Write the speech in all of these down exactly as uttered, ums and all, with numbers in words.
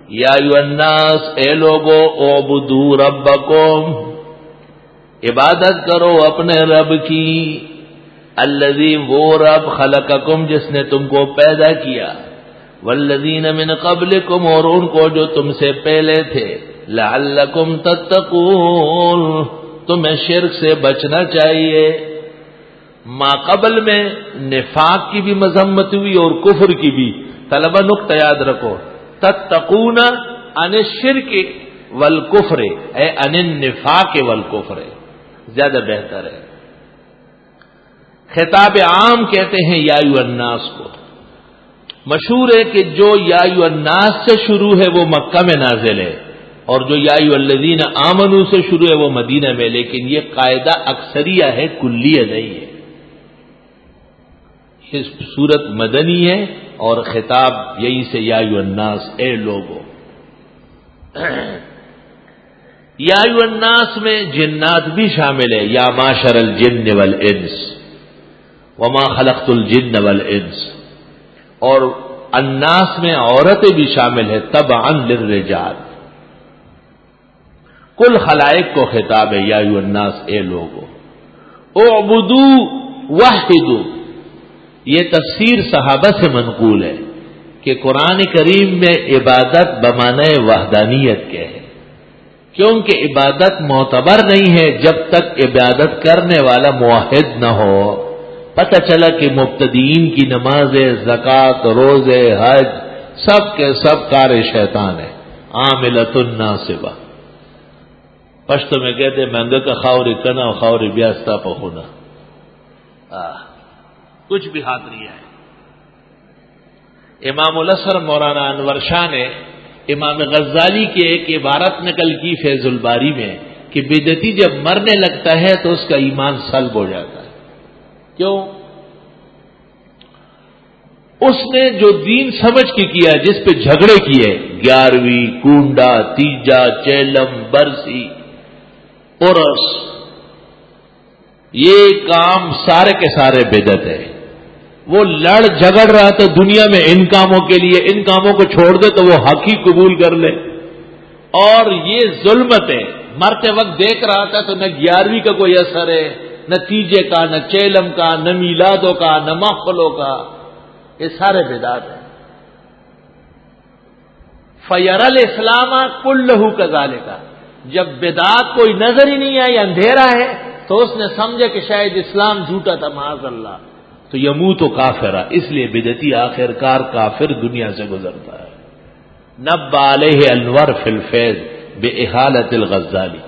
یا ایھا الناس، اے لوگو، اعبدوا ربکم، عبادت کرو اپنے رب کی، الذی، وہ رب، خلقکم، جس نے تم کو پیدا کیا، والذین من قبلکم، اور ان کو جو تم سے پہلے تھے، لعلکم تتقون، تمہیں شرک سے بچنا چاہیے۔ ما قبل میں نفاق کی بھی مذمت ہوئی اور کفر کی بھی۔ طلبہ نقطہ یاد رکھو، تتقون عن الشرک والکفر، اے عن النفاق والکفر، زیادہ بہتر ہے۔ خطاب عام کہتے ہیں یا ایھا الناس کو۔ مشہور ہے کہ جو یا ایھا الناس سے شروع ہے وہ مکہ میں نازل ہے، اور جو یا ایھا الذین آمنوا سے شروع ہے وہ مدینہ میں، لیکن یہ قاعدہ اکثریہ ہے، کلیہ نہیں ہے۔ یہ سورت مدنی ہے اور خطاب یہی سے یا ایھا الناس، اے لوگو۔ یا ایھا الناس میں جنات بھی شامل ہے، یا معشر الجن والانس، وما خلقت الجن والانس، اور الناس میں عورتیں بھی شامل ہے، تبعا للرجال۔ کل خلائق کو خطاب ہے، یا ایھا الناس، اے لوگو۔ اعبدوا وحدوا، یہ تفسیر صحابہ سے منقول ہے کہ قرآن کریم میں عبادت بمعنی وحدانیت کے ہے، کیونکہ عبادت معتبر نہیں ہے جب تک عبادت کرنے والا موحد نہ ہو۔ پتہ چلا کہ مبتدئین کی نمازیں، زکوٰۃ، روزے، حج، سب کے سب کار شیطان ہے، عاملۃ ناصبہ۔ پشتو میں کہتے مہنگا کا خاوری کنا خاوری بیاستا پخونا، کچھ بھی ہاتھ نہیں آئے۔ امام الاسر مولانا انور شاہ نے امام غزالی کی ایک عبارت نقل کی فیض الباری میں کہ بدعتی جب مرنے لگتا ہے تو اس کا ایمان سلب ہو جاتا ہے۔ کیوں؟ اس نے جو دین سمجھ کے کیا، جس پہ جھگڑے کیے، گیارہویں، کونڈا، تیجا، چیلم، برسی، پورس، یہ کام سارے کے سارے بدعت ہے۔ وہ لڑ جھگڑ رہا تھا دنیا میں ان کاموں کے لیے، ان کاموں کو چھوڑ دے تو وہ حق ہی قبول کر لے، اور یہ ظلمت ہے۔ مرتے وقت دیکھ رہا تھا تو نہ گیارہویں کا کوئی اثر ہے، نہ تیجے کا، نہ چیلم کا، نہ میلادوں کا، نہ محفلوں کا، یہ سارے بدعت ہیں۔ فَيَرَى الْإِسْلَامَ كُلَّهُ كَذَلِكَ، جب بدعت کوئی نظر ہی نہیں آئی، اندھیرا ہے، تو اس نے سمجھا کہ شاید اسلام جھوٹا تھا، معاذ اللہ، تو یموت کافرا، اس لیے بدعتی آخر کار کافر دنیا سے گزرتا ہے۔ نبّ علیہ انور فی الفیض بإحالۃ الغزالی۔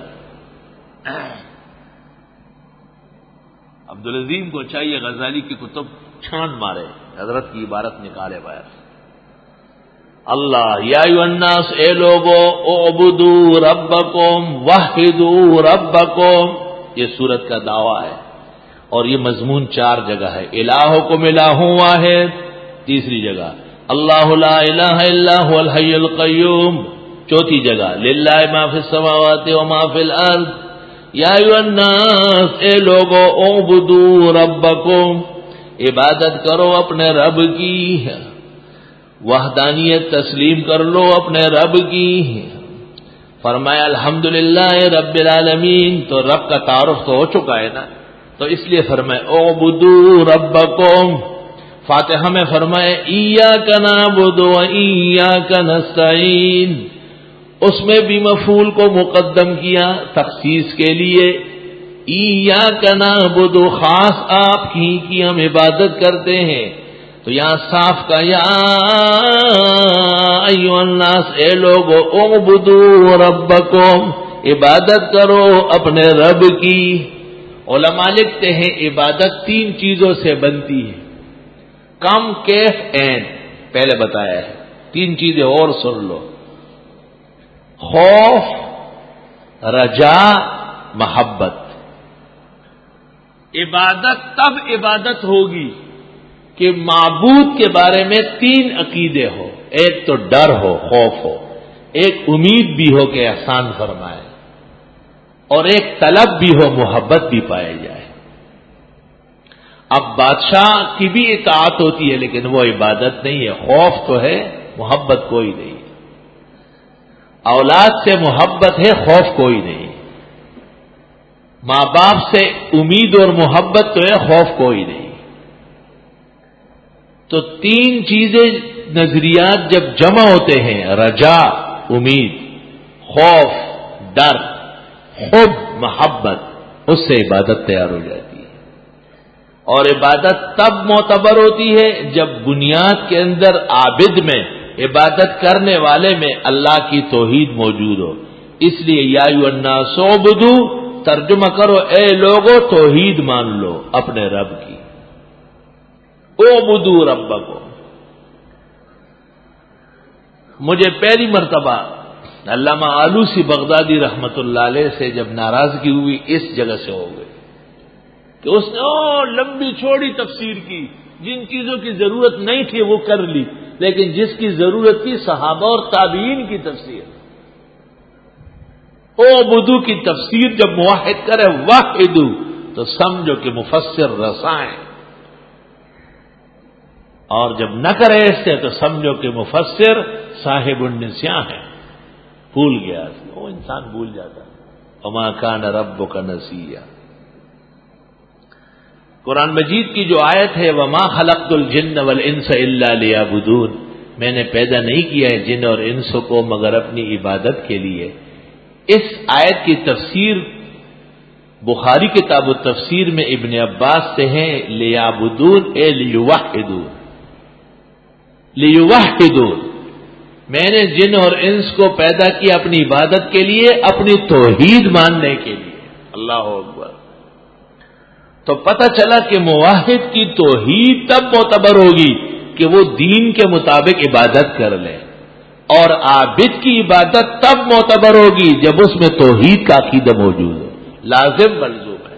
عبدالعظیم کو چاہیے غزالی کی کتب چھان مارے، حضرت کی عبارت نکالے باہر۔ اللہ، یا ایھا الناس، اے لوگو، اعبدوا ربکم وحدوا ربکم، یہ سورت کا دعویٰ ہے، اور یہ مضمون چار جگہ ہے۔ الہکم الہ واحد، تیسری جگہ اللہ لا الہ الا هو الحی القیوم، چوتھی جگہ للہ ما فی السماوات و ما فی الارض، یا ایھا الناس، اے لوگو، اعبدوا ربکم، عبادت کرو اپنے رب کی، وحدانیت تسلیم کر لو اپنے رب کی۔ فرمایا الحمدللہ رب العالمین، تو رب کا تعارف تو ہو چکا ہے نا، تو اس لیے فرمائے اعبدوا ربکم۔ فاتحہ میں فرمائے ایاک نعبد و ایاک نستعین، اس میں بھی مفعول کو مقدم کیا تخصیص کے لیے، ایاک نعبد، خاص آپ کی کی ہم عبادت کرتے ہیں، تو یہاں صاف کا یا ایھا الناس، اے لوگو، اعبدوا ربکم، عبادت کرو اپنے رب کی۔ علماء لکھتے ہیں عبادت تین چیزوں سے بنتی ہے، کم، کیف، عین، پہلے بتایا ہے، تین چیزیں اور سن لو، خوف، رجا، محبت۔ عبادت تب عبادت ہوگی کہ معبود کے بارے میں تین عقیدے ہو، ایک تو ڈر ہو، خوف ہو، ایک امید بھی ہو کہ احسان فرمائے، اور ایک طلب بھی ہو، محبت بھی پائے جائے۔ اب بادشاہ کی بھی اطاعت ہوتی ہے لیکن وہ عبادت نہیں ہے، خوف تو ہے، محبت کوئی نہیں ہے۔ اولاد سے محبت ہے، خوف کوئی نہیں. ماں باپ سے امید اور محبت تو ہے، خوف کوئی نہیں. تو تین چیزیں نظریات جب جمع ہوتے ہیں، رجا امید، خوف ڈر، حب محبت، اس سے عبادت تیار ہو جاتی ہے. اور عبادت تب معتبر ہوتی ہے جب بنیاد کے اندر عابد میں، عبادت کرنے والے میں اللہ کی توحید موجود ہو. اس لیے یا ایھا الناس اعبدوا، ترجمہ کرو اے لوگو توحید مان لو اپنے رب کی. اعبدوا ربکم. مجھے پہلی مرتبہ علامہ آلوسی بغدادی رحمت اللہ علیہ سے جب ناراضگی ہوئی اس جگہ سے ہو گئی کہ اس نے او لمبی چوڑی تفسیر کی، جن چیزوں کی ضرورت نہیں تھی وہ کر لی، لیکن جس کی ضرورت تھی صحابہ اور تابعین کی تفسیر. اعبدوا کی تفسیر جب موحد کرے واحدو تو سمجھو کہ مفسر رسائیں، اور جب نہ کرے اس سے تو سمجھو کہ مفسر صاحب النسیان ہے، بھول گیا. وہ انسان بھول جاتا ہے. وما کان ربک نسیا. قرآن مجید کی جو آیت ہے وما خلقت الجن والانس الا لیعبدون، میں نے پیدا نہیں کیا ہے جن اور انس کو مگر اپنی عبادت کے لیے. اس آیت کی تفسیر بخاری کتاب التفسیر میں ابن عباس سے ہے لیعبدون اے لیوحدون. لیوحدون، میں نے جن اور انس کو پیدا کیا اپنی عبادت کے لیے، اپنی توحید ماننے کے لیے. اللہ اکبر. تو پتہ چلا کہ موحد کی توحید تب معتبر ہوگی کہ وہ دین کے مطابق عبادت کر لے، اور عابد کی عبادت تب معتبر ہوگی جب اس میں توحید کا عقیدہ موجود ہو. لازم ملزوم ہے.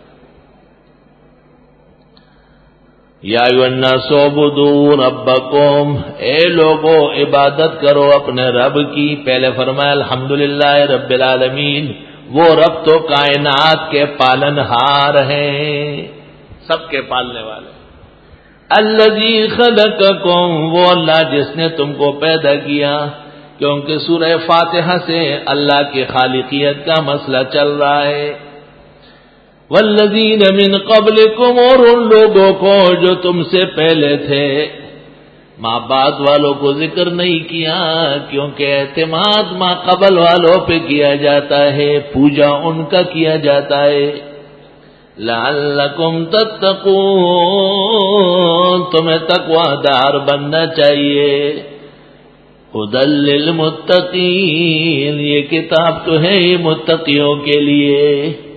یا ایھا الناس اعبدوا ربکم، اے لوگو عبادت کرو اپنے رب کی. پہلے فرمایا الحمدللہ رب العالمین، وہ رب تو کائنات کے پالنہار ہیں، سب کے پالنے والے. الذی خلقکم، وہ اللہ جس نے تم کو پیدا کیا. کیونکہ سورہ فاتحہ سے اللہ کی خالقیت کا مسئلہ چل رہا ہے. والذین من قبلکم، اور ان لوگوں کو جو تم سے پہلے تھے. ماں بعد والوں کو ذکر نہیں کیا کیونکہ اعتماد ماں قبل والوں پہ کیا جاتا ہے، پوجا ان کا کیا جاتا ہے. لعلکم تتقون، تمہیں تقوی دار بننا چاہیے. ھدی للمتقین، یہ کتاب تو ہے یہ متقیوں کے لیے.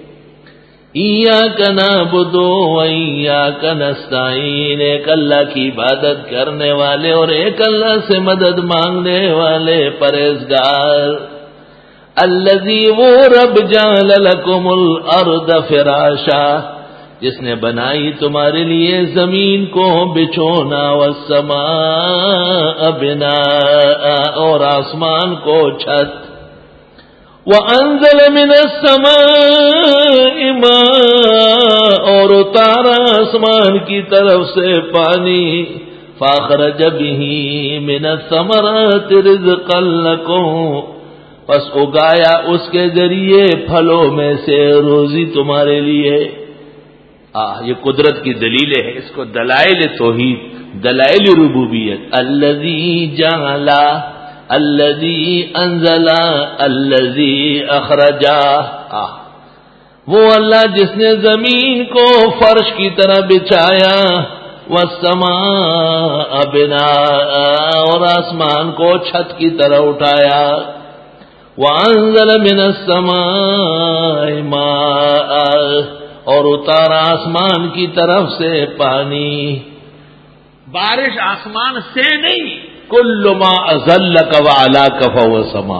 ایاک نعبد و ایاک نستعین، ایک اللہ کی عبادت کرنے والے اور ایک اللہ سے مدد مانگنے والے پرہیزگار. الذی، وہ رب جعل لکم الارض فراشا، جس نے بنائی تمہارے لیے زمین کو بچھونا، والسماء بناء، اور آسمان کو چھت. وَأَنزَلَ مِنَ السَّمَاءِ مَاءً، اور اتارا آسمان کی طرف سے پانی. فَأَخْرَجَ بِهِ مِنَ الثَّمَرَاتِ رِزْقًا لَكُمْ، پس اگایا اس کے ذریعے پھلوں میں سے روزی تمہارے لیے. آہ یہ قدرت کی دلیلیں ہیں، اس کو دلائل توحید، دلائل ربوبیت. الذی جعل، الذی انزل، الذی اخرجا. آہ وہ اللہ جس نے زمین کو فرش کی طرح بچھایا، والسماء بناء، اور آسمان کو چھت کی طرح اٹھایا. وانزل من السماء ماء، اور اتارا آسمان کی طرف سے پانی. بارش آسمان سے نہیں، کل ما اذلک وعلاک فهو سما.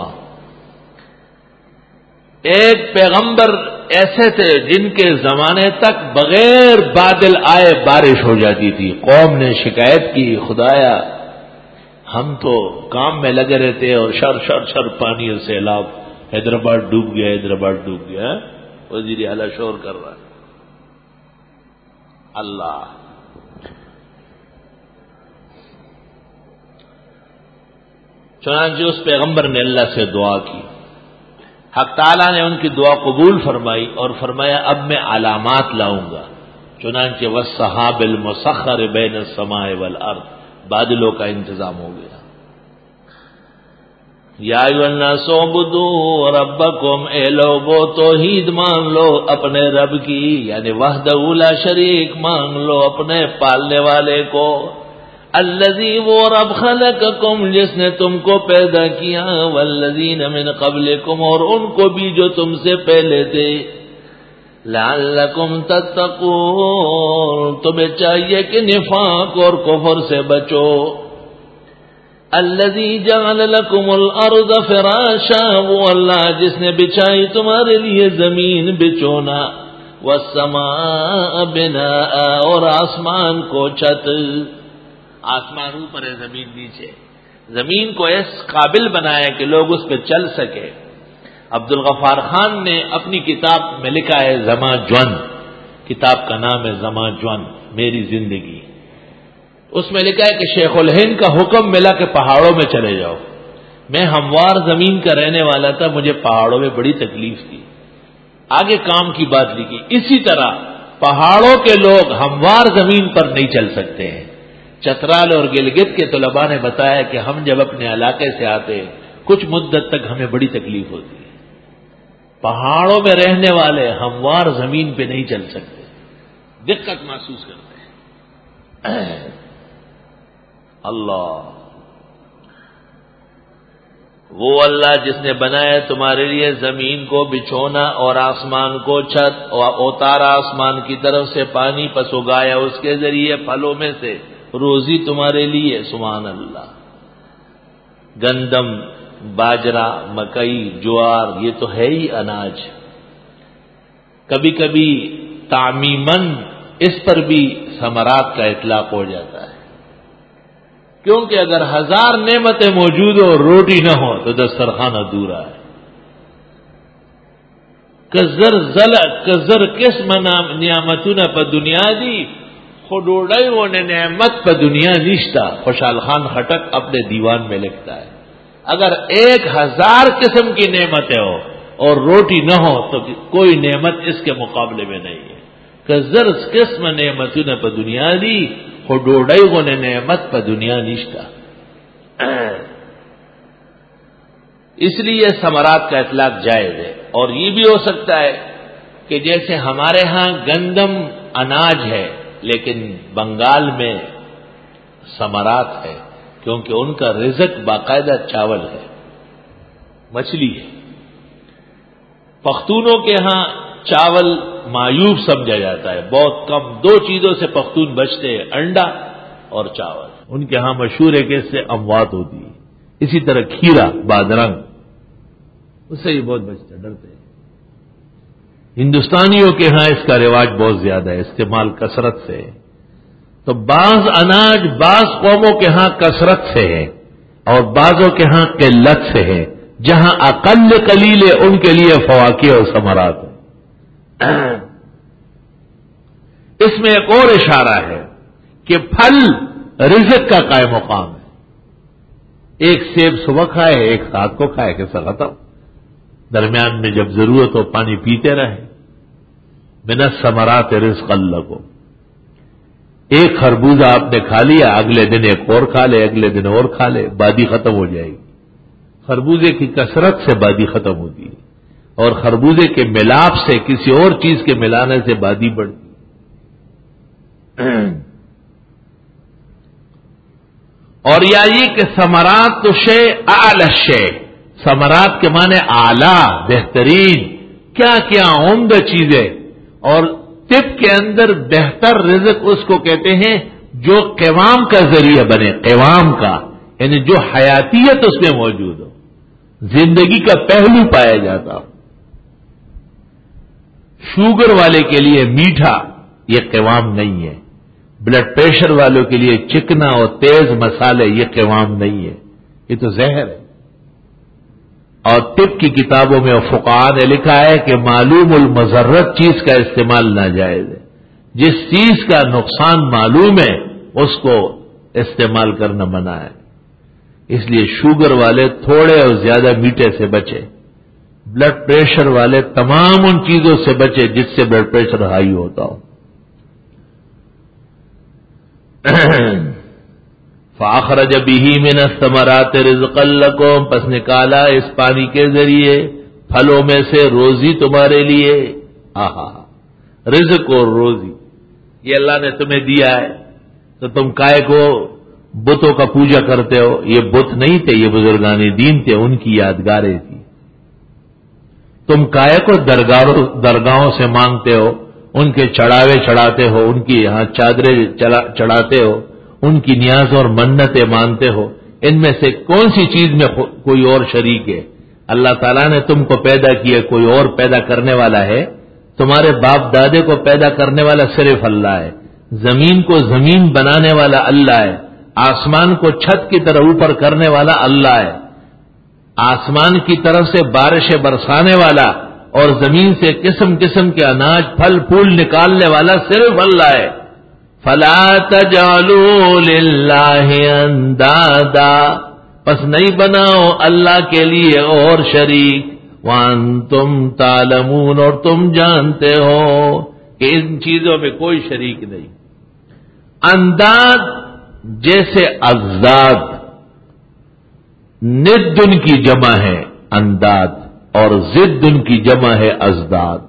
ایک پیغمبر ایسے تھے جن کے زمانے تک بغیر بادل آئے بارش ہو جاتی تھی. قوم نے شکایت کی، خدایا ہم تو کام میں لگے رہتے اور شر شر شر پانی اور سیلاب، حیدرآباد ڈوب گیا، حیدرآباد ڈوب گیا. وزیر اعلیٰ شور کر رہا ہے. اللہ چنانچہ اس پیغمبر نے اللہ سے دعا کی، حق تعالیٰ نے ان کی دعا قبول فرمائی اور فرمایا اب میں علامات لاؤں گا، چنانچہ والسحاب المسخر بین السماء والارض، بادلوں کا انتظام ہو گیا۔ یا ایھا الناس اعبدوا ربکم، اے لوگو توحید مان لو اپنے رب کی، یعنی وحدہ لا شریک مان لو اپنے پالنے والے کو، الذی وہ رب خلقکم جس نے تم کو پیدا کیا، والذین من قبلکم اور ان کو بھی جو تم سے پہلے تھے، لعلکم تتقون تمہیں چاہیے کہ نفاق اور کفر سے بچو، الذی جعل لکم الارض فراشا وہ اللہ جس نے بچھائی تمہارے لیے زمین بچونا، والسماء بناء اور آسمان کو چھت، آسمان اوپر ہے زمین نیچے، زمین کو اس قابل بنایا کہ لوگ اس پہ چل سکے۔ عبد الغفار خان نے اپنی کتاب میں لکھا ہے زماں جون، کتاب کا نام ہے زماں جون میری زندگی، اس میں لکھا ہے کہ شیخ الہند کا حکم ملا کہ پہاڑوں میں چلے جاؤ، میں ہموار زمین کا رہنے والا تھا، مجھے پہاڑوں میں بڑی تکلیف تھی، آگے کام کی بات لکھی، اسی طرح پہاڑوں کے لوگ ہموار زمین پر نہیں چل سکتے ہیں۔ چترال اور گلگت کے طلباء نے بتایا کہ ہم جب اپنے علاقے سے آتے کچھ مدت تک ہمیں بڑی تکلیف ہوتی ہے، پہاڑوں میں رہنے والے ہموار زمین پہ نہیں چل سکتے، دقت محسوس کرتے ہیں۔ اللہ وہ اللہ جس نے بنایا تمہارے لیے زمین کو بچھونا اور آسمان کو چھت، اور اتارا آسمان کی طرف سے پانی، پس اگایا اس کے ذریعے پھلوں میں سے روزی تمہارے لیے، سبحان اللہ۔ گندم، باجرہ، مکئی، جوار یہ تو ہے ہی اناج، کبھی کبھی تعمیماً اس پر بھی ثمرات کا اطلاق ہو جاتا ہے، کیونکہ اگر ہزار نعمتیں موجود ہو اور روٹی نہ ہو تو دسترخوان ادھورا ہے۔ کزر زل کزر قسم نعمتونه په دنیا دی خودوڑائی و نعمت په دنیا نشتا، خوشحال خان خٹک اپنے دیوان میں لکھتا ہے اگر ایک ہزار قسم کی نعمتیں ہو اور روٹی نہ ہو تو کوئی نعمت اس کے مقابلے میں نہیں ہے۔ کزر قسم نعمتونه په دنیا دی خودوڑائی و نعمت په دنیا نشتا، اس لیے ثمرات کا اطلاق جائز ہے۔ اور یہ بھی ہو سکتا ہے کہ جیسے ہمارے ہاں گندم اناج ہے لیکن بنگال میں ثمرات ہے، کیونکہ ان کا رزق باقاعدہ چاول ہے، مچھلی ہے۔ پختونوں کے ہاں چاول معیوب سمجھا جاتا ہے، بہت کم دو چیزوں سے پختون بچتے ہیں، انڈا اور چاول، ان کے ہاں مشہور ہے کہ اس سے اموات ہوتی ہے۔ اسی طرح کھیرا، بادرنگ، اس سے ہی بہت بچتا ہے، ڈرتے ہیں۔ ہندوستانیوں کے ہاں اس کا رواج بہت زیادہ ہے، استعمال کثرت سے ہے۔ تو بعض اناج بعض قوموں کے ہاں کثرت سے ہے اور بعضوں کے ہاں قلت سے ہے، جہاں اقل قلیل ہے ان کے لیے فواکہ اور ثمرات ہے۔ اس میں ایک اور اشارہ ہے کہ پھل رزق کا قائم مقام ہے۔ ایک سیب صبح کھائے، ایک رات کو کھائے، کیسا ختم، درمیان میں جب ضرورت ہو پانی پیتے رہے۔ من الثمرات رزقا لکم، ایک خربوزہ آپ نے کھا لیا، اگلے دن ایک اور کھا لے، اگلے دن اور کھا لے، بادی ختم ہو جائے گی۔ خربوزے کی کثرت سے بادی ختم ہوتی ہے اور خربوزے کے ملاپ سے کسی اور چیز کے ملانے سے بادی بڑھتی ہے۔ اور یا یہ کہ ثمرات تو شے اعلی شے، ثمرات کے معنی اعلی، بہترین، کیا کیا عمدہ چیزیں، اور طب کے اندر بہتر رزق اس کو کہتے ہیں جو قوام کا ذریعہ بنے، قوام کا یعنی جو حیاتیت اس میں موجود ہو، زندگی کا پہلو پایا جاتا ہو۔ شوگر والے کے لیے میٹھا یہ قوام نہیں ہے، بلڈ پریشر والوں کے لیے چکنا اور تیز مسالے یہ قوام نہیں ہے، یہ تو زہر ہے۔ اور طب کی کتابوں میں فقہاء نے لکھا ہے کہ معلوم المضرت چیز کا استعمال ناجائز ہے، جس چیز کا نقصان معلوم ہے اس کو استعمال کرنا منع ہے۔ اس لیے شوگر والے تھوڑے اور زیادہ میٹھے سے بچے، بلڈ پریشر والے تمام ان چیزوں سے بچے جس سے بلڈ پریشر ہائی ہوتا ہو۔ فَأَخْرَجَ بِهِ مِنَ الثَّمَرَاتِ رِزْقًا لَكُمْ، پس نکالا اس پانی کے ذریعے پھلوں میں سے روزی تمہارے لیے۔ آہا، رزق اور روزی یہ اللہ نے تمہیں دیا ہے، تو تم کائے کو بتوں کا پوجا کرتے ہو؟ یہ بت نہیں تھے، یہ بزرگان دین تھے، ان کی یادگاریں تھی۔ تم کائے کو درگاہوں درگاہوں سے مانگتے ہو، ان کے چڑھاوے چڑھاتے ہو، ان کی یہاں چادریں چڑھاتے ہو، ان کی نیاز اور منتیں مانتے ہو؟ ان میں سے کون سی چیز میں کوئی اور شریک ہے؟ اللہ تعالیٰ نے تم کو پیدا کیا، کوئی اور پیدا کرنے والا ہے؟ تمہارے باپ دادے کو پیدا کرنے والا صرف اللہ ہے، زمین کو زمین بنانے والا اللہ ہے، آسمان کو چھت کی طرح اوپر کرنے والا اللہ ہے، آسمان کی طرف سے بارشیں برسانے والا اور زمین سے قسم قسم کے اناج پھل پھول نکالنے والا صرف اللہ ہے۔ فَلَا تَجْعَلُوا لِلَّهِ أَندَادًا، پس نہیں بناؤ اللہ کے لیے اور شریک، وَأَنْتُمْ تَعْلَمُونَ، اور تم جانتے ہو کہ ان چیزوں میں کوئی شریک نہیں۔ انداد جیسے ازداد، ند ان کی جمع ہے انداد، اور ضد ان کی جمع ہے ازداد۔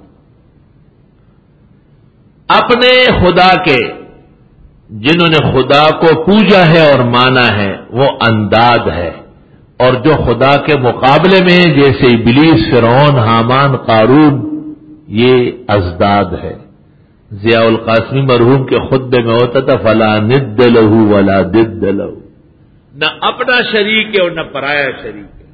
اپنے خدا کے، جنہوں نے خدا کو پوجا ہے اور مانا ہے، وہ انداد ہے، اور جو خدا کے مقابلے میں جیسے ابلیس، فرعون، حامان، قارون، یہ ازداد ہے۔ ضیاء القاسمی مرحوم کے خطبے میں ہوتا تھا فلا ند لہ ولا ضد لہ، نہ اپنا شریک ہے اور نہ پرایا شریک ہے۔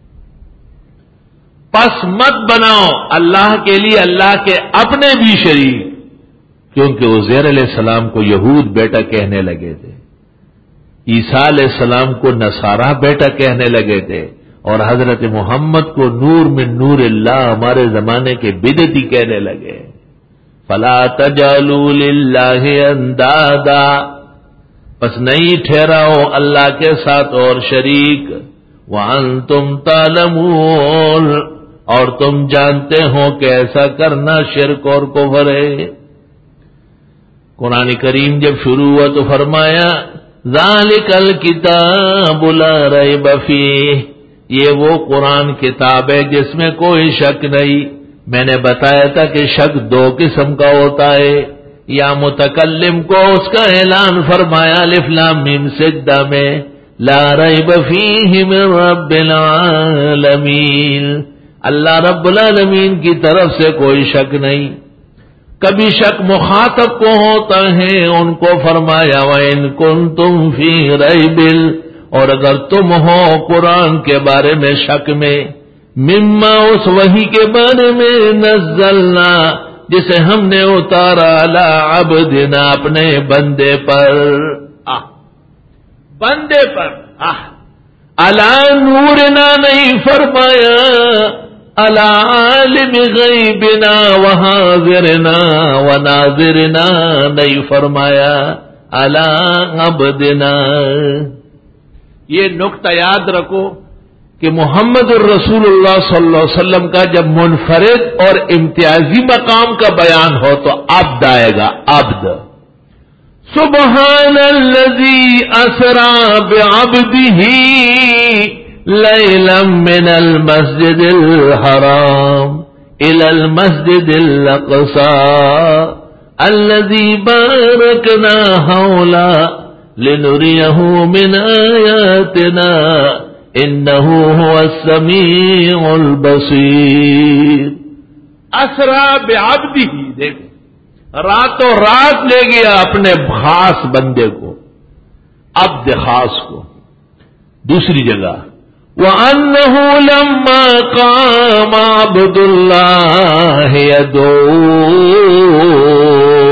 پس مت بناؤ اللہ کے لیے اللہ کے اپنے بھی شریک، کیونکہ عزیر علیہ السلام کو یہود بیٹا کہنے لگے تھے، عیسیٰ علیہ السلام کو نصارہ بیٹا کہنے لگے تھے، اور حضرت محمد کو نور من نور اللہ ہمارے زمانے کے بدعتی کہنے لگے۔ فلا تجعلوا للہ اندادا، پس نہیں ٹھہراؤ اللہ کے ساتھ اور شریک، وانتم تعلمون، اور تم جانتے ہو کہ ایسا کرنا شرک اور کفر ہے۔ قرآن کریم جب شروع ہوا تو فرمایا ذالک الکتاب لا ریب فیہ، یہ وہ قرآن کتاب ہے جس میں کوئی شک نہیں۔ میں نے بتایا تھا کہ شک دو قسم کا ہوتا ہے، یا متکلم کو اس کا اعلان فرمایا الف لام میم سجدہ میں لا ریب فیہ من رب العالمین، اللہ رب العالمین کی طرف سے کوئی شک نہیں۔ کبھی شک مخاطب کو ہوتا ہے، ان کو فرمایا وَإِن كُنتُمْ فِي رَيْبٍ، اور اگر تم ہو قرآن کے بارے میں شک میں، مما اس وحی کے بارے میں نزلنا جسے ہم نے اتارا علی عبدنا اپنے بندے پر، آہ بندے پر، آہ علی نورنا نہیں فرمایا، علی عالم غیبنا وحاضرنا وناظرنا نہیں فرمایا، علی عبدنا۔ یہ نقطہ یاد رکھو کہ محمد الرسول اللہ صلی اللہ علیہ وسلم کا جب منفرد اور امتیازی مقام کا بیان ہو تو عبد آئے گا، عبد۔ سبحان الذی اسری بعبدہ لیلا من المسجد الحرام الى المسجد الاقصى الذی بارکنا حولہ لنریہ من آیاتنا انہو هو السمیع البصیر۔ اسرا بعبدہ، دیکھو راتوں رات لے گیا اپنے خاص بندے کو، عبد خاص کو۔ دوسری جگہ وَأَنَّهُ لَمَّا قَامَ عَبْدُ اللَّهِ يَدْعُوهُ،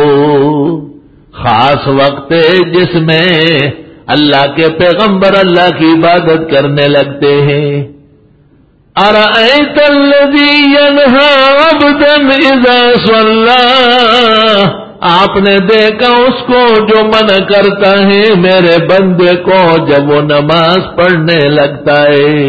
خاص وقت جس میں اللہ کے پیغمبر اللہ کی عبادت کرنے لگتے ہیں۔ أَرَأَيْتَ الَّذِي يَنْهَى عَبْدًا إِذَا صَلَّى، آپ نے دیکھا اس کو جو منع کرتا ہے میرے بندے کو جب وہ نماز پڑھنے لگتا ہے.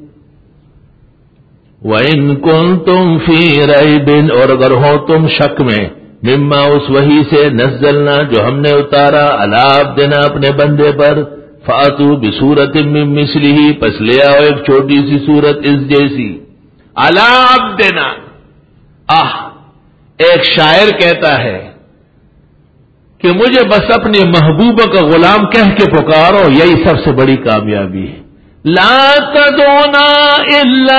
وَإِن كُنتُمْ فِي رَيْبٍ اور اگر ہو تم شک میں مما اس وحی سے نزلنا جو ہم نے اتارا علی عبدنا اپنے بندے پر فاتوا بسورۃ من مثلہ پس لے آؤ ایک چھوٹی سی سورت اس جیسی. علی عبدنا آہ ایک شاعر کہتا ہے کہ مجھے بس اپنے محبوبہ کا غلام کہہ کے پکارو یہی سب سے بڑی کامیابی ہے. لا تدعونا الا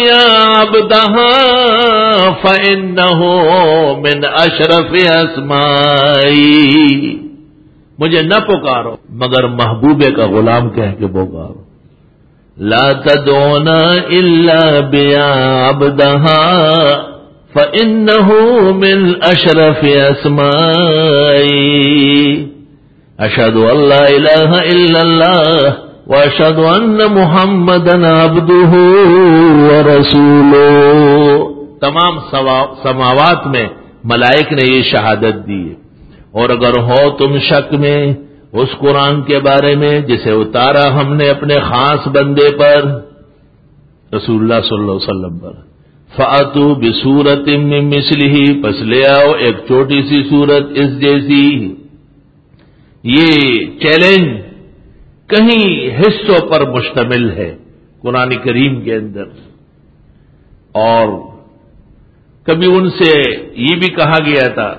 بعبدها فانه من اشرف اسمائی. مجھے نہ پکارو مگر محبوبے کا غلام کہہ کے پکارو. لا تدعونا الا بعبدها فانه من اشرف اسمائی. اشهد ان لا الہ الا اللہ وَأَشْهَدُ أَنَّ مُحَمَّدًا عَبْدُهُ وَرَسُولُهُ. تمام سماوات میں ملائک نے یہ شہادت دی. اور اگر ہو تم شک میں اس قرآن کے بارے میں جسے اتارا ہم نے اپنے خاص بندے پر رسول اللہ صلی اللہ علیہ وسلم پر فَأْتُوا بِسُورَةٍ مِّن مِّثْلِهِ پس لے آؤ ایک چھوٹی سی سورت اس جیسی. یہ چیلنج کہیں حصوں پر مشتمل ہے قرآن کریم کے اندر. اور کبھی ان سے یہ بھی کہا گیا تھا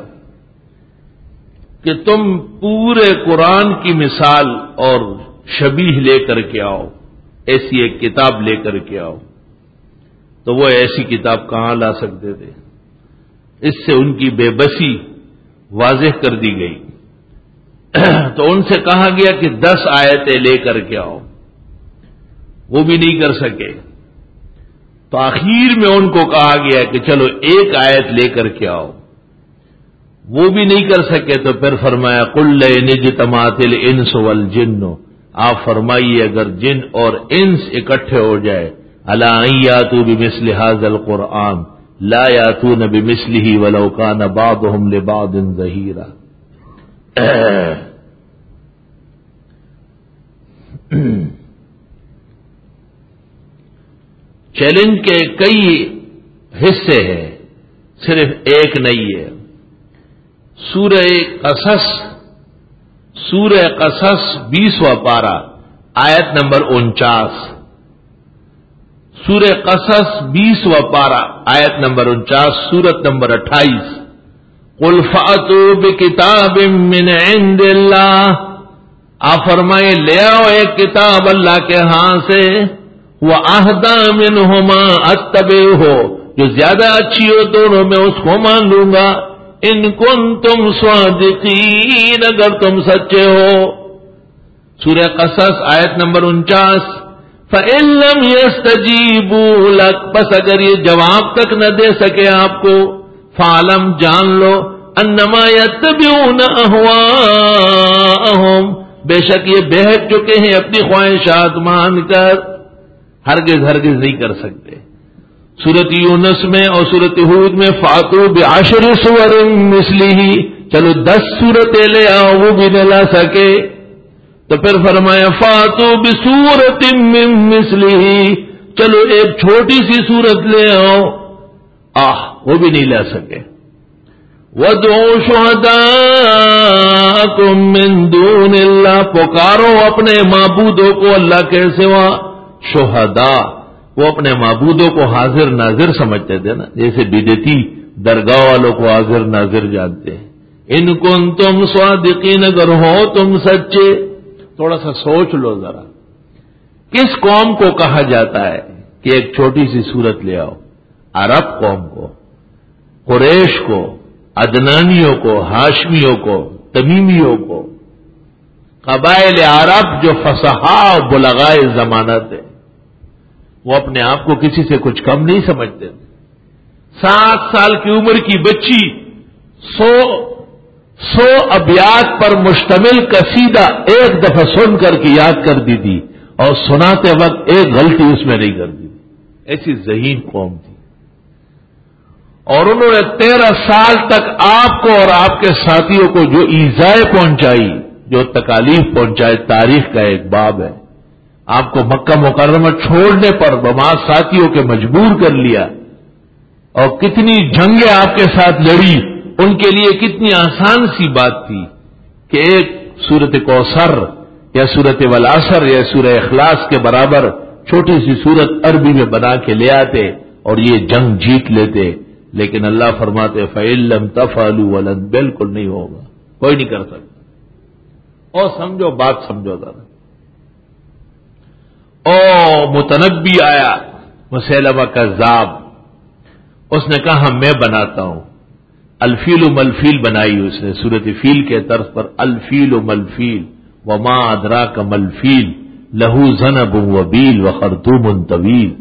کہ تم پورے قرآن کی مثال اور شبیہ لے کر کے آؤ ایسی ایک کتاب لے کر کے آؤ. تو وہ ایسی کتاب کہاں لا سکتے تھے. اس سے ان کی بے بسی واضح کر دی گئی. تو ان سے کہا گیا کہ دس آیتیں لے کر کے آؤ. وہ بھی نہیں کر سکے. تو آخر میں ان کو کہا گیا کہ چلو ایک آیت لے کر کے آؤ. وہ بھی نہیں کر سکے تو پھر فرمایا قل لئن اجتمعت الانس والجن. آپ فرمائیے اگر جن اور انس اکٹھے ہو جائے الا ان یاتوا بمثل هذا القرآن لا یاتون بمثله ولو كان بعضهم لبعض ظہیرا. چیلنج کے کئی حصے ہیں صرف ایک نہیں ہے. سورہ قصص سورہ قصص بیسواں پارہ آیت نمبر انچاس. سورہ قصص بیسواں پارہ آیت نمبر انچاس. سورت نمبر اٹھائیس قل فأتوا بکتاب من عند اللہ. آپ فرمائے لے آؤ ایک کتاب اللہ کے ہاں سے وَأَهْدَىٰ مِنْهُمَا أَتَّبِعْهُ جو زیادہ اچھی ہو دونوں میں اس کو مان لوں گا. ان کنتم صادقین اگر تم سچے ہو. سورہ قصص آیت نمبر انچاس. فَإِن لَّمْ يَسْتَجِيبُوا لَكَ بس اگر یہ جواب تک نہ دے سکے آپ کو فَعْلَمْ جان لو انما يتبعون اهواءهم بے شک یہ بہک چکے ہیں اپنی خواہشات مان کر. ہرگز ہرگز نہیں کر سکتے. سورۃ یونس میں اور سورۃ ہود میں فاتوا بعشر سور مثلہ چلو دس سورتیں لے آؤ وہ بھی نہ لا سکے. تو پھر فرمایا فاتوا بسورۃ من مثلہ چلو ایک چھوٹی سی سورت لے آؤ. آہ وہ بھی نہیں لا سکے. وَادْعُوا شُهَدَاءَكُم مِّن دُونِ اللَّهِ پکارو اپنے معبودوں کو اللہ کے سوا. شہداء وہ اپنے معبودوں کو حاضر ناظر سمجھتے تھے نا جیسے بدعتی درگاہ والوں کو حاضر ناظر جانتے ہیں. ان کنتم صادقین اگر ہو تم سچے. تھوڑا سا سوچ لو ذرا کس قوم کو کہا جاتا ہے کہ ایک چھوٹی سی سورت لے آؤ. عرب قوم کو, قریش کو, عدنانیوں کو, ہاشمیوں کو, تمیمیوں کو, قبائل عرب جو فصحا و بلغائے زمانہ تھے وہ اپنے آپ کو کسی سے کچھ کم نہیں سمجھتے. سات سال کی عمر کی بچی سو سو ابیات پر مشتمل قصیدہ ایک دفعہ سن کر کے یاد کر دی تھی اور سناتے وقت ایک غلطی اس میں نہیں کر دی. ایسی ذہین قوم تھی. اور انہوں نے تیرہ سال تک آپ کو اور آپ کے ساتھیوں کو جو ایذائیں پہنچائی، جو تکالیف پہنچائے، تاریخ کا ایک باب ہے. آپ کو مکہ مکرمہ چھوڑنے پر بماز ساتھیوں کے مجبور کر لیا، اور کتنی جنگیں آپ کے ساتھ لڑی. ان کے لیے کتنی آسان سی بات تھی کہ ایک سورت کوثر یا سورت والعصر یا سورہ اخلاص کے برابر چھوٹی سی سورت عربی میں بنا کے لے آتے اور یہ جنگ جیت لیتے. لیکن اللہ فرماتے فَإِن لَّمْ تَفْعَلُوا وَلَن، بالکل نہیں ہوگا، کوئی نہیں کر سکتا. اور سمجھو بات، سمجھو ذرا. او متنبی آیا مسیلمہ کذاب، اس نے کہا میں بناتا ہوں. الفیل ملفیل بنائی اس نے سورت فیل کے طرز پر. الفیل ملفیل وما ادراک ملفیل لہو ذنب وبیل وخرطوم طویل.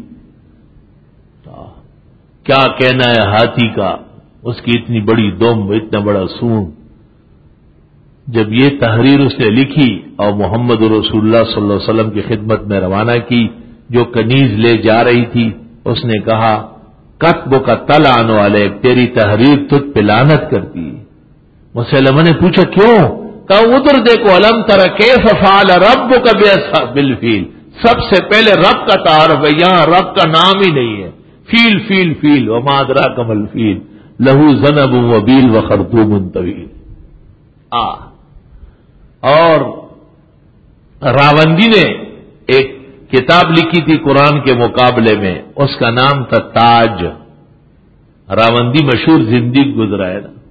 کیا کہنا ہے ہاتھی کا، اس کی اتنی بڑی دم، اتنا بڑا سونڈ. جب یہ تحریر اس نے لکھی اور محمد رسول اللہ صلی اللہ علیہ وسلم کی خدمت میں روانہ کی، جو کنیز لے جا رہی تھی، اس نے کہا کتب کا تل آنے والے، تیری تحریر تجھ پہ لعنت کرتی. مسلمہ نے پوچھا کیوں؟ کہا ادھر دیکھو، الم تر کیف فعل ربک باصحاب الفیل. سب سے پہلے رب کا تعارف ہے، یہاں رب کا نام ہی نہیں ہے. فیل فیل فیل وما ادراک ما الفیل لہو ذنب وبیل وخرطوم طویل. آ اور راوندی نے ایک کتاب لکھی تھی قرآن کے مقابلے میں، اس کا نام تھا تاج. راوندی مشہور زندگی گزرا ہے نا.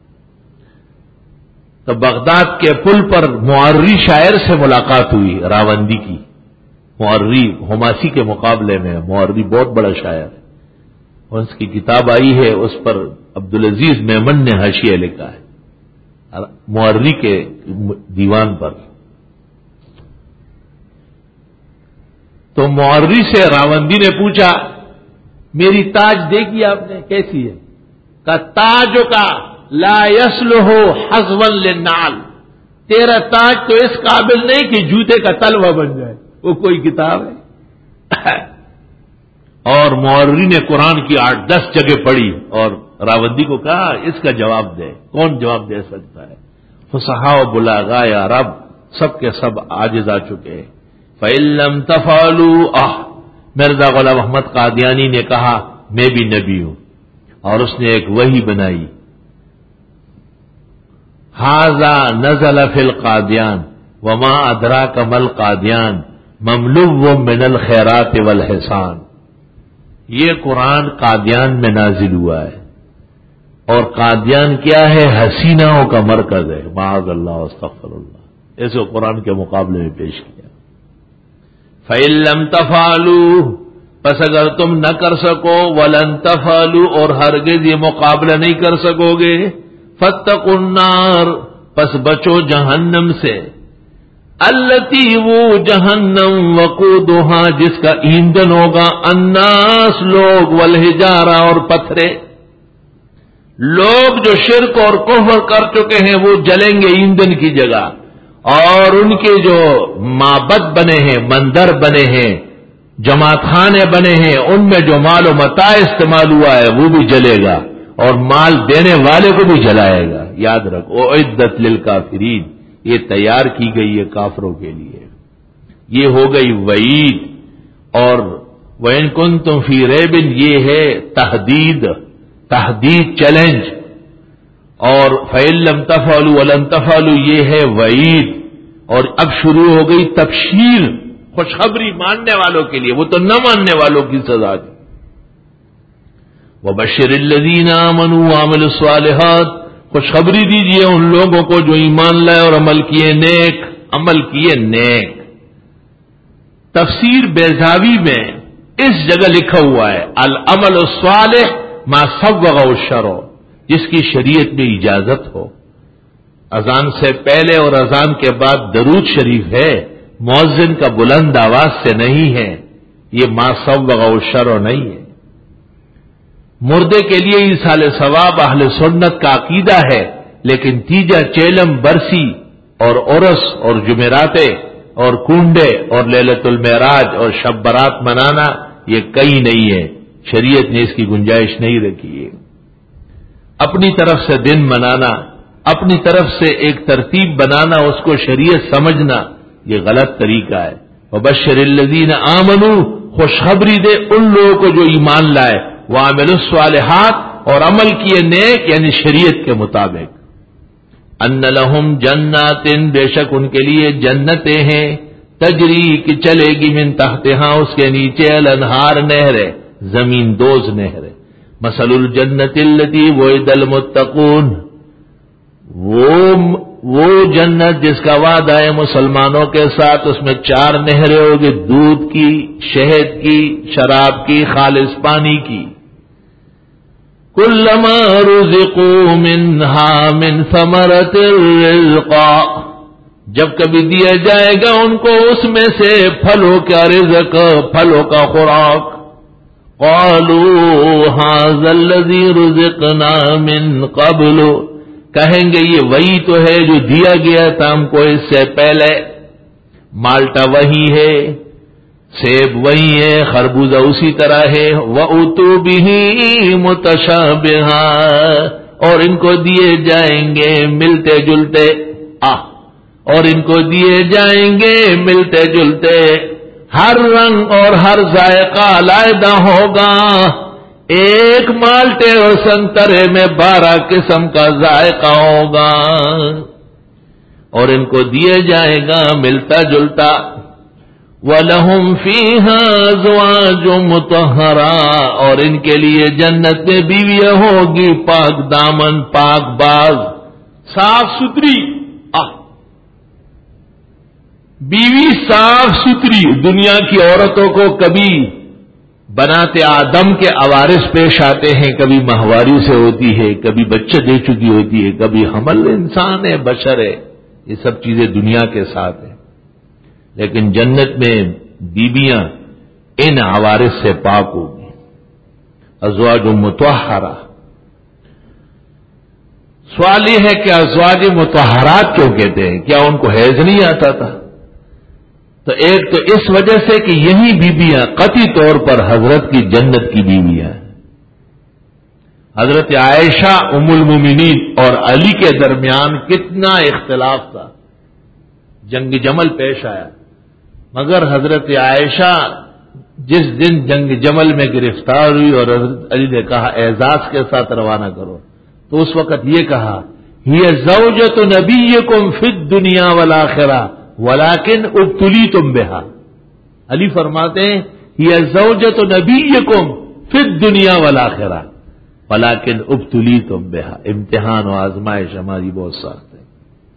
تو بغداد کے پل پر معری شاعر سے ملاقات ہوئی راوندی کی. معری حماسی کے مقابلے میں معری بہت بڑا شاعر ہے، اور اس کی کتاب آئی ہے، اس پر عبدالعزیز میمن نے حاشیہ لکھا ہے معری کے دیوان پر. تو معری سے راوندی نے پوچھا میری تاج دیکھی آپ نے کیسی ہے؟ کہ تاج کا لا یصلح حظوا للنعل، تیرا تاج تو اس قابل نہیں کہ جوتے کا تلوا بن جائے. وہ کوئی کتاب ہے؟ اور معری نے قرآن کی آٹھ دس جگہ پڑھی اور راوندی کو کہا اس کا جواب دے. کون جواب دے سکتا ہے؟ فصحاء و بلاغاء یا رب سب کے سب عاجز آ چکے ہیں. فَإِن لَّمْ تَفْعَلُوا آہ مرزا غلام احمد قادیانی نے کہا میں بھی نبی ہوں، اور اس نے ایک وحی بنائی. ھذا نزل فی القادیان وما ادراک ما القادیان مملو من الخیرات والحسان. یہ قرآن قادیان میں نازل ہوا ہے، اور قادیان کیا ہے؟ حسیناؤں کا مرکز ہے. معاذ اللہ استغفر اللہ. ایسے قرآن کے مقابلے میں پیش کیا. فَإِن لَّمْ تَفْعَلُوا، پس اگر تم نہ کر سکو، وَلَن تَفْعَلُوا، اور ہرگز یہ مقابلہ نہیں کر سکو گے، فَاتَّقُوا النَّارَ، پس بچو جہنم سے. التی، وہ جہنم، وقودها، جس کا ایندھن ہوگا الناس، لوگ، والحجارہ، اور پتھرے. لوگ جو شرک اور کفر کر چکے ہیں وہ جلیں گے ایندھن کی جگہ، اور ان کے جو معبد بنے ہیں، مندر بنے ہیں، جماعت خانے بنے ہیں، ان میں جو مال و متاع استعمال ہوا ہے وہ بھی جلے گا، اور مال دینے والے کو بھی جلائے گا. یاد رکھو اعدت للکافرین، یہ تیار کی گئی ہے کافروں کے لیے. یہ ہو گئی وعید. اور وَإِن كُنتُمْ فِي رَيْبٍ، یہ ہے تحدید، تحدید چیلنج. اور فَإِن لَّمْ تَفْعَلُوا وَلَن تَفْعَلُوا، یہ ہے وعید. اور اب شروع ہو گئی تبشیر، خوشخبری ماننے والوں کے لیے، وہ تو نہ ماننے والوں کی سزا دی. وَبَشِّرِ الَّذِينَ آمَنُوا وَعَمِلُوا الصَّالِحَاتِ، خوشخبری دیجیے ان لوگوں کو جو ایمان لائے اور عمل کیے نیک، عمل کیے نیک. تفسیر بیضاوی میں اس جگہ لکھا ہوا ہے العمل الصالح ما صوغ الشرع، جس کی شریعت میں اجازت ہو. اذان سے پہلے اور اذان کے بعد درود شریف ہے، مؤذن کا بلند آواز سے نہیں ہے. یہ ما صوغ الشرع نہیں ہے. مردے کے لیے ایصال ثواب اہل سنت کا عقیدہ ہے، لیکن تیجا، چیلم، برسی اور عرس اور جمعراتیں اور کنڈے اور لیلۃ المعراج اور شب برات منانا یہ کئی نہیں ہے. شریعت نے اس کی گنجائش نہیں رکھی ہے. اپنی طرف سے دن بنانا، اپنی طرف سے ایک ترتیب بنانا، اس کو شریعت سمجھنا، یہ غلط طریقہ ہے۔ وبشر الذین آمنوا، خوشخبری دے ان لوگوں کو جو ایمان لائے، وعملوا الصالحات، اور عمل کیے نیک یعنی شریعت کے مطابق، ان لہم جنات، بے شک ان کے لیے جنتیں ہیں، تجری کی چلے گی من تحتہا، اس کے نیچے الانہار، نہریں، زمین دوز نہریں، مثل الجنت التی وعد المتقون، وہ وہ جنت جس کا وعدہ ہے مسلمانوں کے ساتھ، اس میں چار نہریں ہوگی، دودھ کی، شہد کی، شراب کی، خالص پانی کی، کلما رزقوا منها من ثمرۃ الرزقا، جب کبھی دیا جائے گا ان کو اس میں سے پھلوں کا رزق، پھلوں کا خوراک، قالوا هذا الذي رزقنا من قبل، کہیں گے یہ وہی تو ہے جو دیا گیا تھا ہم کو اس سے پہلے، مالٹا وہی ہے، سیب وہی ہے، خربوزہ اسی طرح ہے، وَأُتُوا بِهِ مُتَشَابِهًا، اور ان کو دیے جائیں گے ملتے جلتے، آہ اور ان کو دیے جائیں گے ملتے جلتے، ہر رنگ اور ہر ذائقہ علیحدہ ہوگا، ایک مالٹے اور سنترے میں بارہ قسم کا ذائقہ ہوگا، اور ان کو دیے جائے گا ملتا جلتا، وَلَهُمْ فِيهَا أَزْوَاجٌ مُطَهَّرَةٌ، اور ان کے لیے جنت میں بیویاں ہوگی پاک دامن، پاک باز، صاف ستھری، بیوی صاف ستھری۔ دنیا کی عورتوں کو کبھی بناتے آدم کے عوارض پیش آتے ہیں، کبھی ماہواری سے ہوتی ہے، کبھی بچہ دے چکی ہوتی ہے، کبھی حمل انسان ہے، بشر ہے، یہ سب چیزیں دنیا کے ساتھ ہیں، لیکن جنت میں بیویاں ان عوارض سے پاک ہوگی، ازواج مطہرہ۔ سوال یہ ہے کہ ازواج مطہرات کیوں کہتے ہیں؟ کیا ان کو حیض نہیں آتا تھا؟ تو ایک تو اس وجہ سے کہ یہی بیویاں قطعی طور پر حضرت کی جنت کی بیویاں ہیں۔ حضرت عائشہ ام المومنین اور علی کے درمیان کتنا اختلاف تھا، جنگ جمل پیش آیا، مگر حضرت عائشہ جس دن جنگ جمل میں گرفتار ہوئی اور حضرت علی نے کہا اعزاز کے ساتھ روانہ کرو، تو اس وقت یہ کہا ہی زوجۃ نبیکم فی الدنیا والآخرہ ولیکن ابتلیتم بہا، علی فرماتے ہیں ہی زوجۃ نبیکم فی الدنیا والآخرہ ولیکن ابتلیتم بہا، امتحان و آزمائش ہماری بہت سخت ہے۔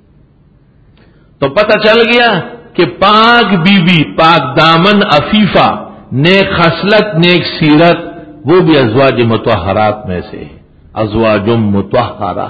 تو پتہ چل گیا کہ پاک بی بی، پاک دامن عفیفہ، نیک خصلت، نیک سیرت، وہ بھی ازواج مطہرات میں سے ہے، ازواج مطہرہ۔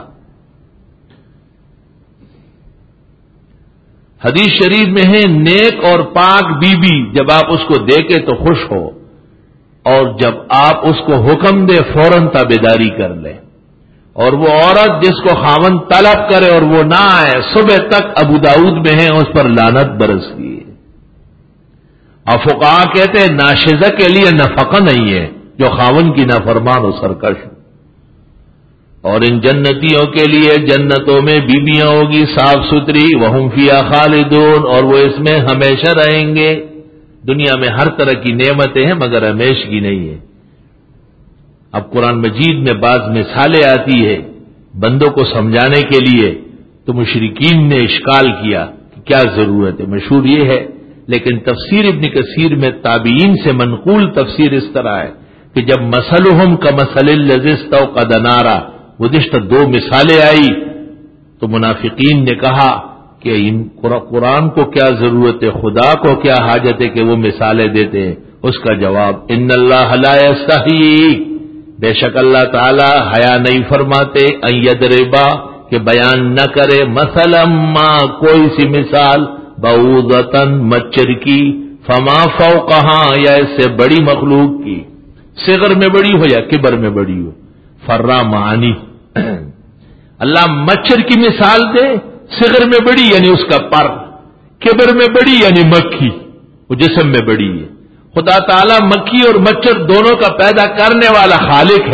حدیث شریف میں ہے نیک اور پاک بی بی جب آپ اس کو دیکھیں تو خوش ہو، اور جب آپ اس کو حکم دے فوراً تابعداری کر لیں، اور وہ عورت جس کو خاوند طلب کرے اور وہ نہ آئے صبح تک، ابو داؤد میں ہے، اس پر لعنت برستی ہے۔ اور فقہا کہتے ہیں ناشزہ کے لیے نفقہ نہیں ہے جو خاوند کی نافرمان و سرکش ہو۔ اور ان جنتیوں کے لیے جنتوں میں بیویاں ہوگی صاف ستھری، وہم فیہا خالدون، اور وہ اس میں ہمیشہ رہیں گے۔ دنیا میں ہر طرح کی نعمتیں ہیں مگر ہمیشگی نہیں ہے۔ اب قرآن مجید میں بعض مثالیں آتی ہے بندوں کو سمجھانے کے لیے، تو مشرکین نے اشکال کیا کہ کیا ضرورت ہے، مشہور یہ ہے، لیکن تفسیر ابن کثیر میں تابعین سے منقول تفسیر اس طرح ہے کہ جب مثلہم کمثل الذی استوقد نارا، گزشتہ دو مثالیں آئی، تو منافقین نے کہا کہ ان قرآن کو کیا ضرورت ہے، خدا کو کیا حاجت ہے کہ وہ مثالیں دیتے ہیں؟ اس کا جواب ان اللہ لا یستحی، بے شک اللہ تعالی حیا نہیں فرماتے، ان یضربا کہ بیان نہ کرے، مثلا ما کوئی سی مثال، بعوضۃ مچھر کی، فما فوقہا یا اس سے بڑی مخلوق کی، صغر میں بڑی ہو یا کبر میں بڑی ہو، فرا معانی، اللہ مچھر کی مثال دے، صغر میں بڑی یعنی اس کا پر، کبر میں بڑی یعنی مکھی، وہ جسم میں بڑی ہے۔ خدا تعالیٰ مکھی اور مچھر دونوں کا پیدا کرنے والا خالق ہے،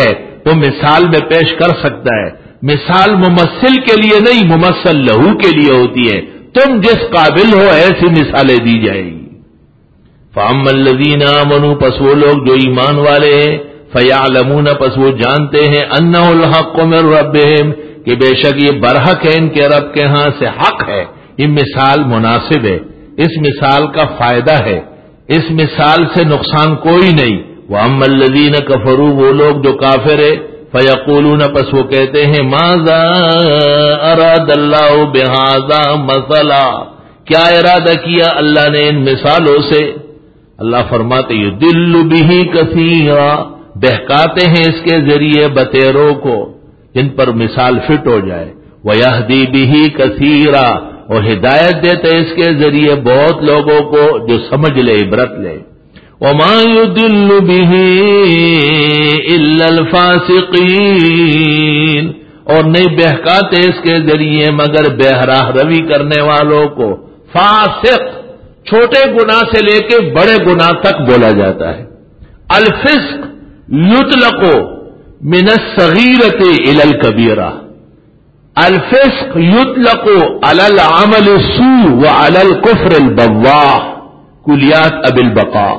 وہ مثال میں پیش کر سکتا ہے. مثال ممثل کے لیے نہیں، ممثل لہو کے لیے ہوتی ہے. تم جس قابل ہو ایسی مثالیں دی جائے گی. فَأَمَّا الَّذِينَ آمَنُوا پس وہ لوگ جو ایمان والے ہیں، فَيَعْلَمُونَ پس وہ جانتے ہیں أَنَّهُ الْحَقُّ مِن رَّبِّهِمْ کہ بے شک یہ برحق ہے ان کے رب کے ہاں سے حق ہے. یہ مثال مناسب ہے، اس مثال کا فائدہ ہے، اس مثال سے نقصان کوئی نہیں. وَأَمَّا الَّذِينَ كَفَرُوا وہ لوگ جو کافر ہے، فَيَقُولُونَ پس وہ کہتے ہیں مَاذَا أَرَادَ اللَّهُ بِهَذَا مَثَلًا کیا ارادہ کیا اللہ نے ان مثالوں سے. اللہ فرماتے یضل بہ کثیرا بہکاتے ہیں اس کے ذریعے بتیروں کو جن پر مثال فٹ ہو جائے. وَيَهْدِي بِهِ كَثِيرًا اور ہدایت دیتے اس کے ذریعے بہت لوگوں کو جو سمجھ لے عبرت لے. وَمَا يُضِلُّ بِهِ إِلَّا الْفَاسِقِينَ اور نہیں بہکاتے اس کے ذریعے مگر بہراہ روی کرنے والوں کو. فاسق چھوٹے گناہ سے لے کے بڑے گناہ تک بولا جاتا ہے. الفسق یطلق من الصغیرۃ الی الکبیرہ. الفسق یطلق علی العمل السوء وعلی الکفر البواح کلیات ابی البقاء.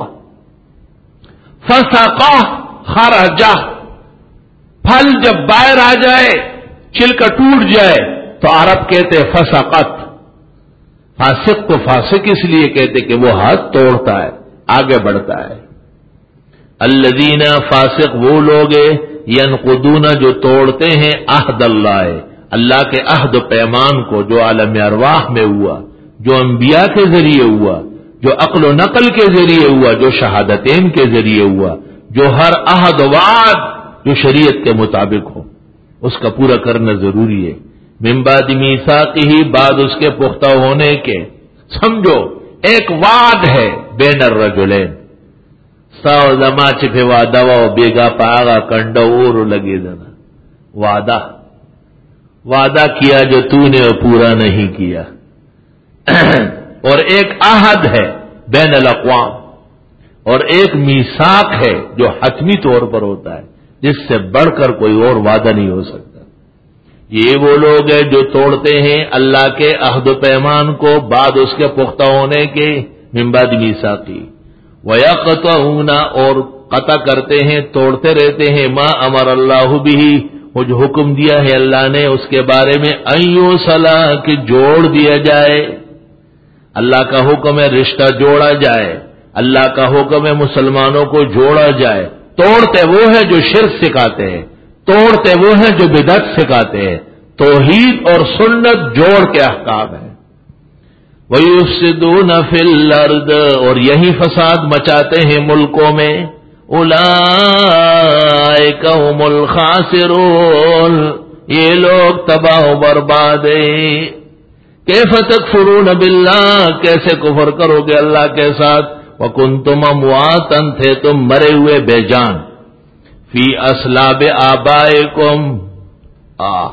فسقہ خرجہ پھل جب باہر آ جائے چھلکا ٹوٹ جائے تو عرب کہتے فسقت. فاسق کو فاسق اس لیے کہتے کہ وہ ہاتھ توڑتا ہے آگے بڑھتا ہے. الذین فاسق وہ لوگ ینقضون جو توڑتے ہیں عہد اللہ اللہ کے عہد و پیمان کو جو عالم ارواح میں ہوا، جو انبیاء کے ذریعے ہوا، جو عقل و نقل کے ذریعے ہوا، جو شہادتین کے ذریعے ہوا، جو ہر عہد و وعد جو شریعت کے مطابق ہو اس کا پورا کرنا ضروری ہے. من بعد میثاقہ بعد اس کے پختہ ہونے کے. سمجھو ایک وعد ہے بین الرجلین ساو زما چپے وعدہ و بیگا پاگا کنڈا اور لگے دنا. وعدہ وعدہ کیا جو تو نے پورا نہیں کیا. اور ایک عہد ہے بین الاقوام اور ایک میثاق ہے جو حتمی طور پر ہوتا ہے جس سے بڑھ کر کوئی اور وعدہ نہیں ہو سکتا. یہ وہ لوگ ہیں جو توڑتے ہیں اللہ کے عہد و پیمان کو بعد اس کے پختہ ہونے کے. من بعد میثاقی وَيَقْطَعُونَ اور قطع کرتے ہیں توڑتے رہتے ہیں ما امر اللہ بہ وہ جو حکم دیا ہے اللہ نے اس کے بارے میں ان یوصلا کہ جوڑ دیا جائے. اللہ کا حکم ہے رشتہ جوڑا جائے، اللہ کا حکم ہے مسلمانوں کو جوڑا جائے. توڑتے وہ ہیں جو شرک سکھاتے ہیں، توڑتے وہ ہیں جو بدعت سکھاتے ہیں. توحید اور سنت جوڑ کے احکام ہے. وَيُفْسِدُونَ فِي الْأَرْضِ اور یہی فساد مچاتے ہیں ملکوں میں. اولئک هم الخاسرون یہ لوگ تباہ و برباد ہیں. کیف تکفرون باللہ کیسے کفر کرو گے اللہ کے ساتھ. وکنتم امواتا تھے تم مرے ہوئے بے جان. فی اسلاب آبائکم آ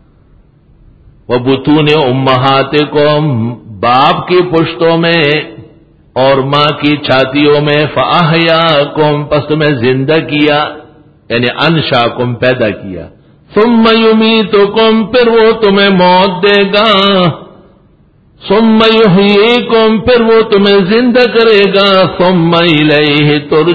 وبطون امہاتکم باپ کی پشتوں میں اور ماں کی چھاتیوں میں. فاحیاکم پس تمہیں زندہ کیا یعنی انشاکم پیدا کیا. ثم یمیتکم پھر وہ تمہیں موت دے گا. ثم یحییکم پھر وہ تمہیں زندہ کرے گا. ثم الیہ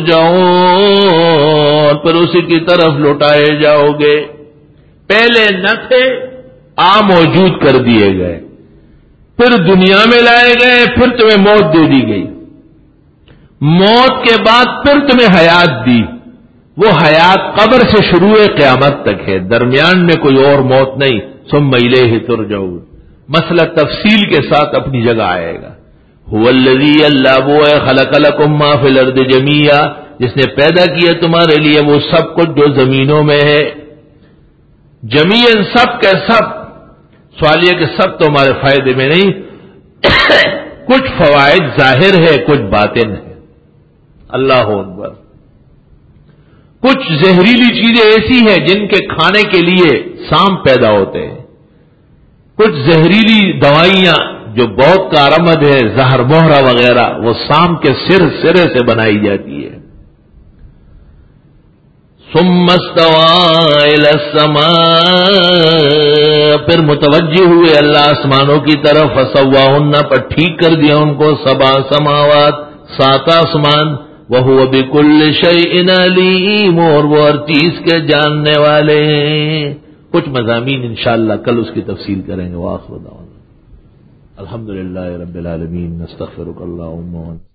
ترجعون پھر اسی کی طرف لوٹائے جاؤ گے. پہلے نہ تھے آ موجود کر دیے گئے، پھر دنیا میں لائے گئے، پھر تمہیں موت دے دی گئی. موت کے بعد پھر تمہیں حیات دی. وہ حیات قبر سے شروع قیامت تک ہے، درمیان میں کوئی اور موت نہیں. ثم الیہ ترجعون مسئلہ تفصیل کے ساتھ اپنی جگہ آئے گا. هو الذی اللہ وہ ہے خلق لکم ما فی الارض جمیعا جس نے پیدا کیا تمہارے لیے وہ سب کچھ جو زمینوں میں ہے. جمیعاً سب کے سب. سوال یہ کہ سب تو ہمارے فائدے میں نہیں، کچھ فوائد ظاہر ہے کچھ باطن ہے. اللہ اکبر. کچھ زہریلی چیزیں ایسی ہیں جن کے کھانے کے لیے سانپ پیدا ہوتے ہیں. کچھ زہریلی دوائیاں جو بہت کارآمد ہے زہر مہرہ وغیرہ وہ سانپ کے سر سرے سے بنائی جاتی ہے. ثم استوى الى السماء، پھر متوجہ ہوئے اللہ آسمانوں کی طرف، فسواہن، پر ٹھیک کر دیا ان کو، سبع سماوات، سات آسمان، وہو بکل شیء علیم، اور وہ ہر چیز کے جاننے والے ہیں۔ کچھ مضامین انشاءاللہ کل اس کی تفصیل کریں گے۔ وآخر دعوانا الحمدللہ رب العالمین، نستغفرک اللہم۔